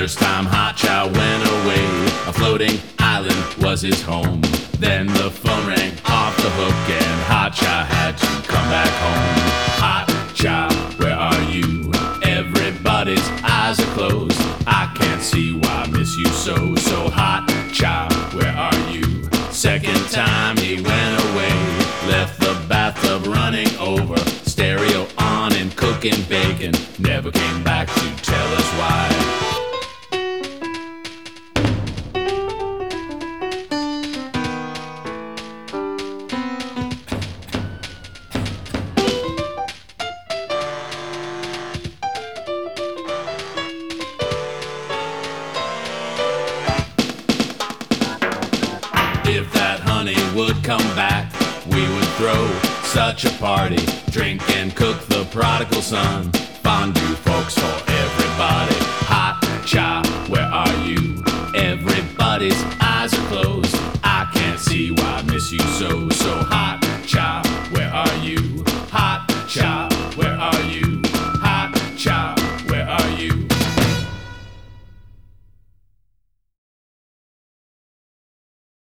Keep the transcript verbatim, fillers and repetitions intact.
First time Hot Cha went away, a floating island was his home. Then the phone rang off the hook and Hot Cha had to come back home. Hot Cha, where are you? Everybody's eyes are closed. I can't see why I miss you so. So Hot Cha, where are you? Second time he went away, left the bathtub running over, stereo on and cooking bacon, never came back to tell us why. If that honey would come back, we would throw such a party, drink and cook the prodigal son, fondue folks for everybody. Hot Cha, where are you? Everybody's